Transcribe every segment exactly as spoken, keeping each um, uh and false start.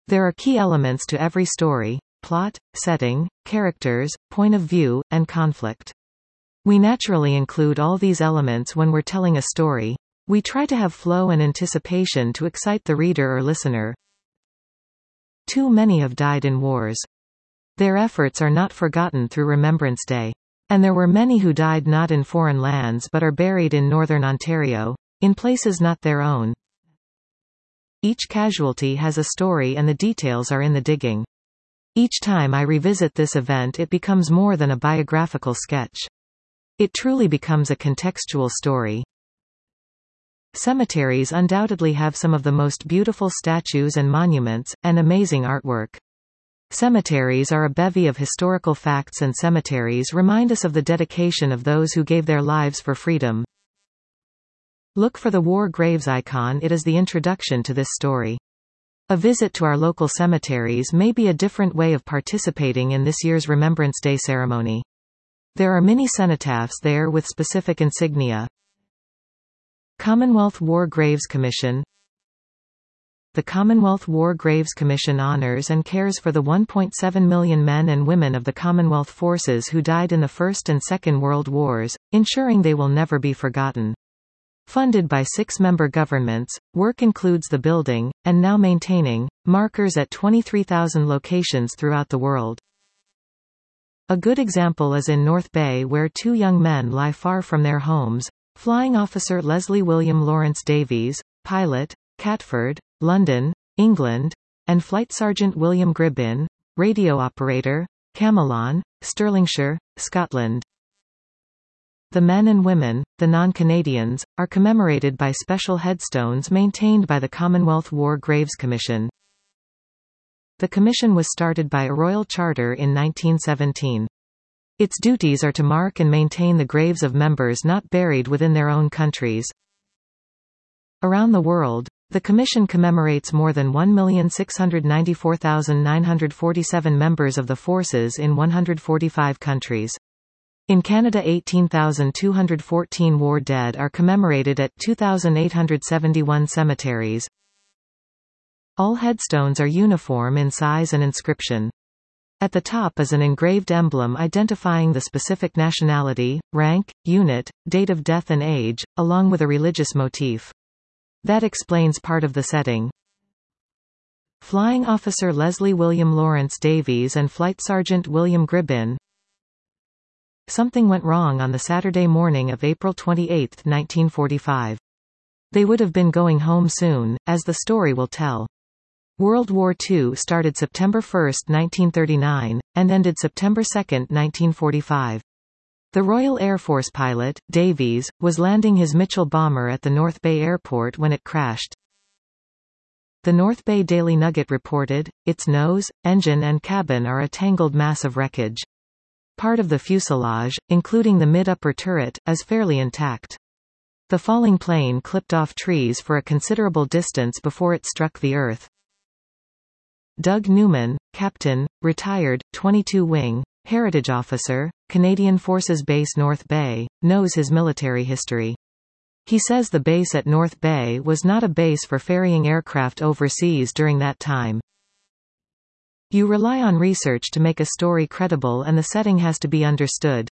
There are key elements to every story: plot, setting, characters, point of view, and conflict. We naturally include all these elements when we're telling a story. We try to have flow and anticipation to excite the reader or listener. Too many have died in wars. Their efforts are not forgotten through Remembrance Day. And there were many who died not in foreign lands but are buried in northern Ontario, in places not their own. Each casualty has a story and the details are in the digging. Each time I revisit this event it becomes more than a biographical sketch. It truly becomes a contextual story. Cemeteries undoubtedly have some of the most beautiful statues and monuments, and amazing artwork. Cemeteries are a bevy of historical facts, and cemeteries remind us of the dedication of those who gave their lives for freedom. Look for the war graves icon. It is the introduction to this story. A visit to our local cemeteries may be a different way of participating in this year's Remembrance Day ceremony. There are many cenotaphs there with specific insignia. Commonwealth War Graves Commission. The Commonwealth War Graves Commission honors and cares for the one point seven million men and women of the Commonwealth forces who died in the First and Second World Wars, ensuring they will never be forgotten. Funded by six member governments, work includes the building, and now maintaining, markers at twenty-three thousand locations throughout the world. A good example is in North Bay, where two young men lie far from their homes: Flying Officer Leslie William Lawrence Davies, pilot, Catford, London, England, and Flight Sergeant William Gribbin, radio operator, Camelon, Stirlingshire, Scotland. The men and women, the non-Canadians, are commemorated by special headstones maintained by the Commonwealth War Graves Commission. The commission was started by a royal charter in nineteen seventeen. Its duties are to mark and maintain the graves of members not buried within their own countries. Around the world, the Commission commemorates more than one million six hundred ninety-four thousand nine hundred forty-seven members of the forces in one hundred forty-five countries. In Canada, eighteen thousand two hundred fourteen war dead are commemorated at two thousand eight hundred seventy-one cemeteries. All headstones are uniform in size and inscription. At the top is an engraved emblem identifying the specific nationality, rank, unit, date of death and age, along with a religious motif. That explains part of the setting. Flying Officer Leslie William Lawrence Davies and Flight Sergeant William Gribbin. Something went wrong on the Saturday morning of April twenty-eighth, nineteen forty-five. They would have been going home soon, as the story will tell. World War Two started September first, nineteen thirty-nine, and ended September second, nineteen forty-five. The Royal Air Force pilot, Davies, was landing his Mitchell bomber at the North Bay Airport when it crashed. The North Bay Daily Nugget reported, its nose, engine and cabin are a tangled mass of wreckage. Part of the fuselage, including the mid-upper turret, is fairly intact. The falling plane clipped off trees for a considerable distance before it struck the earth. Doug Newman, Captain, retired, twenty-two wing, Heritage Officer, Canadian Forces Base North Bay, knows his military history. He says the base at North Bay was not a base for ferrying aircraft overseas during that time. You rely on research to make a story credible, and the setting has to be understood.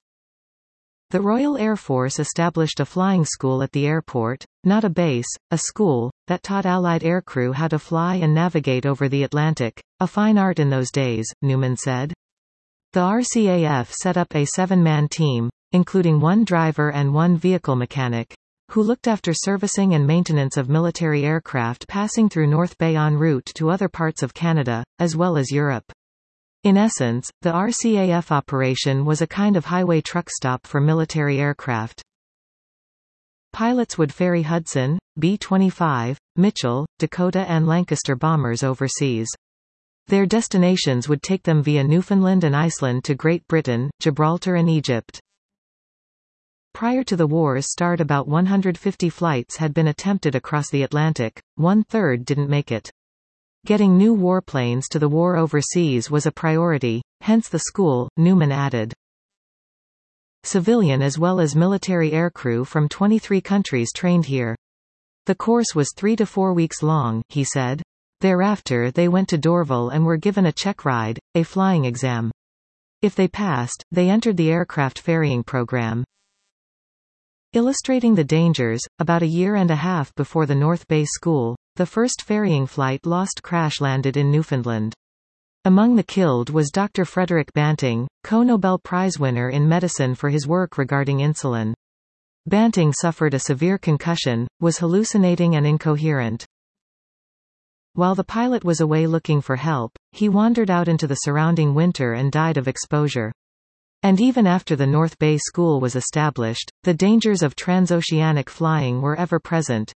The Royal Air Force established a flying school at the airport, not a base, a school, that taught Allied aircrew how to fly and navigate over the Atlantic, a fine art in those days, Newman said. The R C A F set up a seven-man team, including one driver and one vehicle mechanic, who looked after servicing and maintenance of military aircraft passing through North Bay en route to other parts of Canada, as well as Europe. In essence, the R C A F operation was a kind of highway truck stop for military aircraft. Pilots would ferry Hudson, B twenty-five, Mitchell, Dakota and Lancaster bombers overseas. Their destinations would take them via Newfoundland and Iceland to Great Britain, Gibraltar and Egypt. Prior to the war's start, about one hundred fifty flights had been attempted across the Atlantic, one-third didn't make it. Getting new warplanes to the war overseas was a priority, hence the school, Newman added. Civilian as well as military aircrew from twenty-three countries trained here. The course was three to four weeks long, he said. Thereafter they went to Dorval and were given a check ride, a flying exam. If they passed, they entered the aircraft ferrying program. Illustrating the dangers, about a year and a half before the North Bay School, the first ferrying flight lost crash-landed in Newfoundland. Among the killed was Doctor Frederick Banting, co-Nobel Prize winner in medicine for his work regarding insulin. Banting suffered a severe concussion, was hallucinating and incoherent. While the pilot was away looking for help, he wandered out into the surrounding winter and died of exposure. And even after the North Bay School was established, the dangers of transoceanic flying were ever present.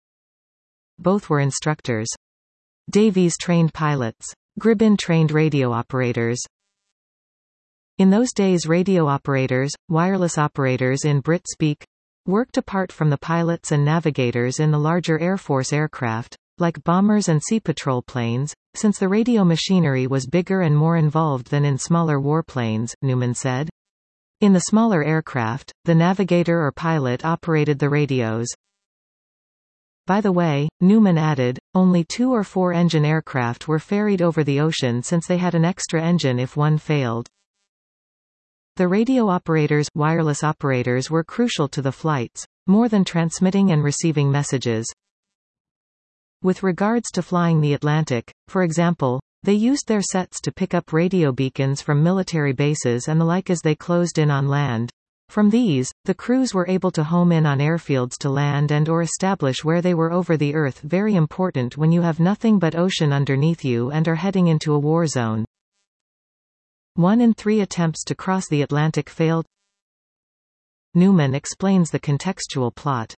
Both were instructors. Davies trained pilots. Gribbin trained radio operators. In those days radio operators, wireless operators in Brit speak, worked apart from the pilots and navigators in the larger Air Force aircraft, like bombers and sea patrol planes, since the radio machinery was bigger and more involved than in smaller warplanes, Newman said. In the smaller aircraft, the navigator or pilot operated the radios. By the way, Newman added, only two or four engine aircraft were ferried over the ocean since they had an extra engine if one failed. The radio operators, wireless operators were crucial to the flights, more than transmitting and receiving messages. With regards to flying the Atlantic, for example, they used their sets to pick up radio beacons from military bases and the like as they closed in on land. From these, the crews were able to home in on airfields to land and or establish where they were over the Earth, very important when you have nothing but ocean underneath you and are heading into a war zone. One in three attempts to cross the Atlantic failed. Newman explains the contextual plot.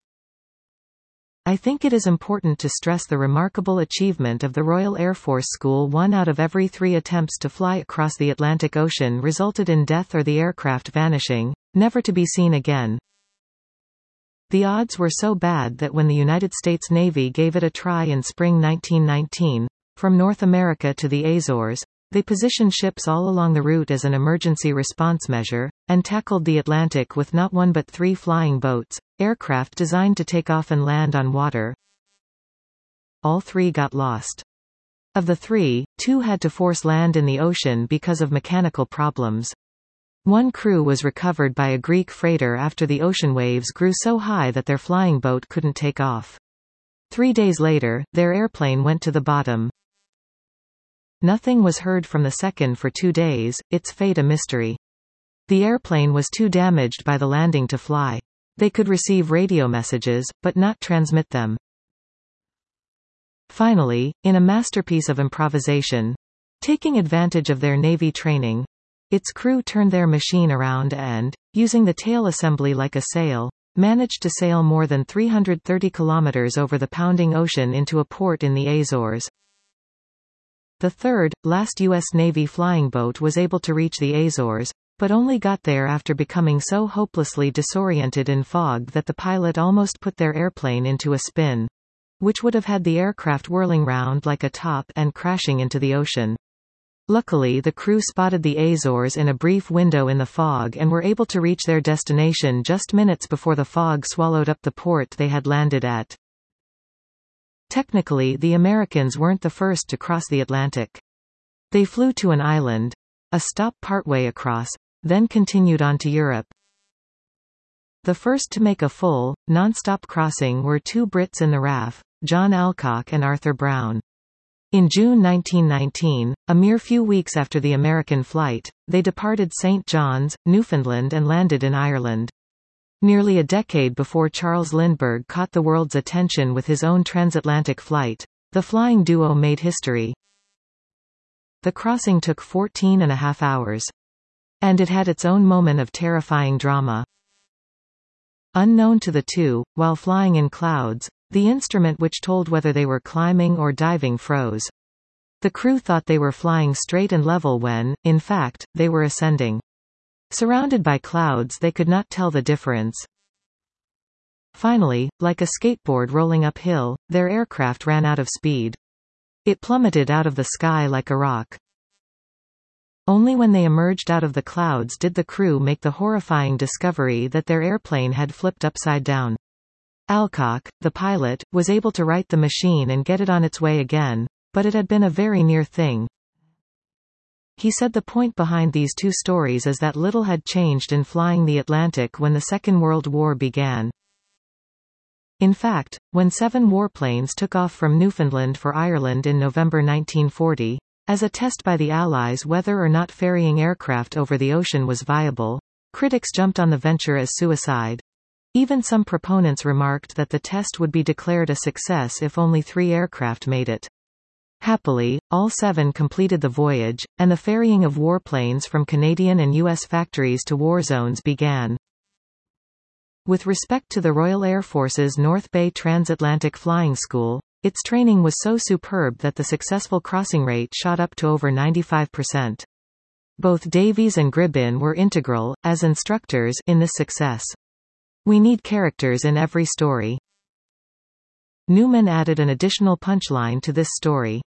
I think it is important to stress the remarkable achievement of the Royal Air Force School. One out of every three attempts to fly across the Atlantic Ocean resulted in death or the aircraft vanishing, never to be seen again. The odds were so bad that when the United States Navy gave it a try in spring nineteen nineteen, from North America to the Azores, they positioned ships all along the route as an emergency response measure, and tackled the Atlantic with not one but three flying boats, aircraft designed to take off and land on water. All three got lost. Of the three, two had to force land in the ocean because of mechanical problems. One crew was recovered by a Greek freighter after the ocean waves grew so high that their flying boat couldn't take off. Three days later, their airplane went to the bottom. Nothing was heard from the second for two days, its fate a mystery. The airplane was too damaged by the landing to fly. They could receive radio messages, but not transmit them. Finally, in a masterpiece of improvisation, taking advantage of their Navy training, its crew turned their machine around and, using the tail assembly like a sail, managed to sail more than three hundred thirty kilometers over the pounding ocean into a port in the Azores. The third, last U S Navy flying boat was able to reach the Azores, but only got there after becoming so hopelessly disoriented in fog that the pilot almost put their airplane into a spin, which would have had the aircraft whirling round like a top and crashing into the ocean. Luckily, the crew spotted the Azores in a brief window in the fog and were able to reach their destination just minutes before the fog swallowed up the port they had landed at. Technically, the Americans weren't the first to cross the Atlantic. They flew to an island, a stop partway across, then continued on to Europe. The first to make a full, non-stop crossing were two Brits in the R A F, John Alcock and Arthur Brown. In June nineteen nineteen, a mere few weeks after the American flight, they departed Saint John's, Newfoundland and landed in Ireland. Nearly a decade before Charles Lindbergh caught the world's attention with his own transatlantic flight, the flying duo made history. The crossing took fourteen and a half hours. And it had its own moment of terrifying drama. Unknown to the two, while flying in clouds, the instrument which told whether they were climbing or diving froze. The crew thought they were flying straight and level when, in fact, they were ascending. Surrounded by clouds, they could not tell the difference. Finally, like a skateboard rolling uphill, their aircraft ran out of speed. It plummeted out of the sky like a rock. Only when they emerged out of the clouds did the crew make the horrifying discovery that their airplane had flipped upside down. Alcock, the pilot, was able to right the machine and get it on its way again, but it had been a very near thing. He said the point behind these two stories is that little had changed in flying the Atlantic when the Second World War began. In fact, when seven warplanes took off from Newfoundland for Ireland in November nineteen forty, as a test by the Allies whether or not ferrying aircraft over the ocean was viable, critics jumped on the venture as suicide. Even some proponents remarked that the test would be declared a success if only three aircraft made it. Happily, all seven completed the voyage, and the ferrying of warplanes from Canadian and U S factories to war zones began. With respect to the Royal Air Force's North Bay Transatlantic Flying School, its training was so superb that the successful crossing rate shot up to over ninety-five percent. Both Davies and Gribbin were integral, as instructors, in this success. We need characters in every story. Newman added an additional punchline to this story.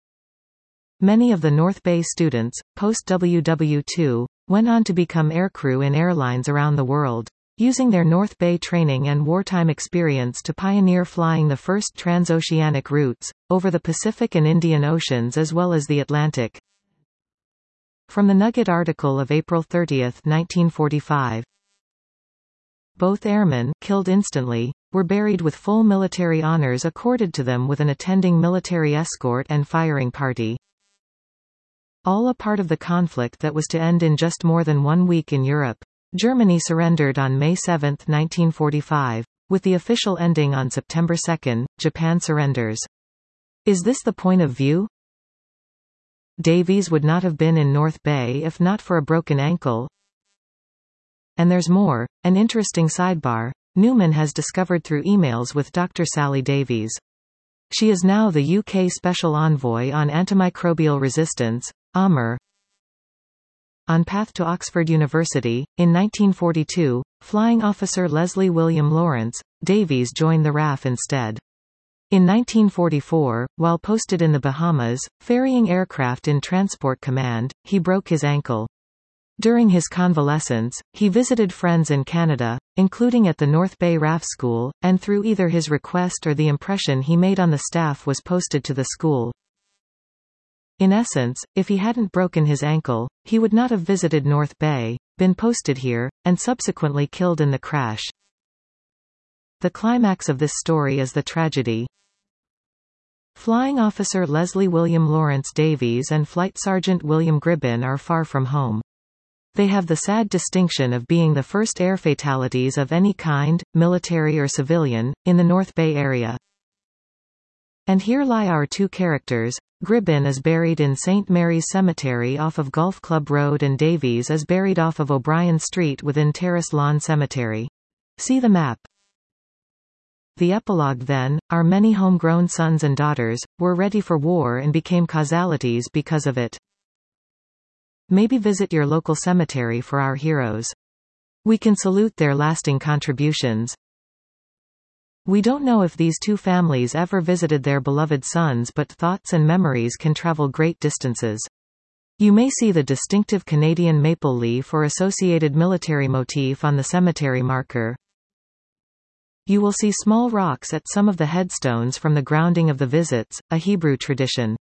Many of the North Bay students, post-W W two, went on to become aircrew in airlines around the world, using their North Bay training and wartime experience to pioneer flying the first transoceanic routes, over the Pacific and Indian Oceans as well as the Atlantic. From the Nugget article of April thirtieth nineteen forty-five. Both airmen, killed instantly, were buried with full military honors accorded to them with an attending military escort and firing party. All a part of the conflict that was to end in just more than one week in Europe. Germany surrendered on May seventh nineteen forty-five. With the official ending on September second, Japan surrenders. Is this the point of view? Davies would not have been in North Bay if not for a broken ankle. And there's more, an interesting sidebar, Newman has discovered through emails with Doctor Sally Davies. She is now the U K Special Envoy on Antimicrobial Resistance, A M R. On path to Oxford University, in nineteen forty-two, Flying Officer Leslie William Lawrence, Davies joined the R A F instead. In nineteen forty-four, while posted in the Bahamas, ferrying aircraft in Transport Command, he broke his ankle. During his convalescence, he visited friends in Canada, including at the North Bay R A F School, and through either his request or the impression he made on the staff was posted to the school. In essence, if he hadn't broken his ankle, he would not have visited North Bay, been posted here, and subsequently killed in the crash. The climax of this story is the tragedy. Flying Officer Leslie William Lawrence Davies and Flight Sergeant William Gribbin are far from home. They have the sad distinction of being the first air fatalities of any kind, military or civilian, in the North Bay area. And here lie our two characters. Gribbin is buried in Saint Mary's Cemetery off of Golf Club Road and Davies is buried off of O'Brien Street within Terrace Lawn Cemetery. See the map. The epilogue then, our many homegrown sons and daughters, were ready for war and became causalities because of it. Maybe visit your local cemetery for our heroes. We can salute their lasting contributions. We don't know if these two families ever visited their beloved sons, but thoughts and memories can travel great distances. You may see the distinctive Canadian maple leaf or associated military motif on the cemetery marker. You will see small rocks at some of the headstones from the grounding of the visits, a Hebrew tradition.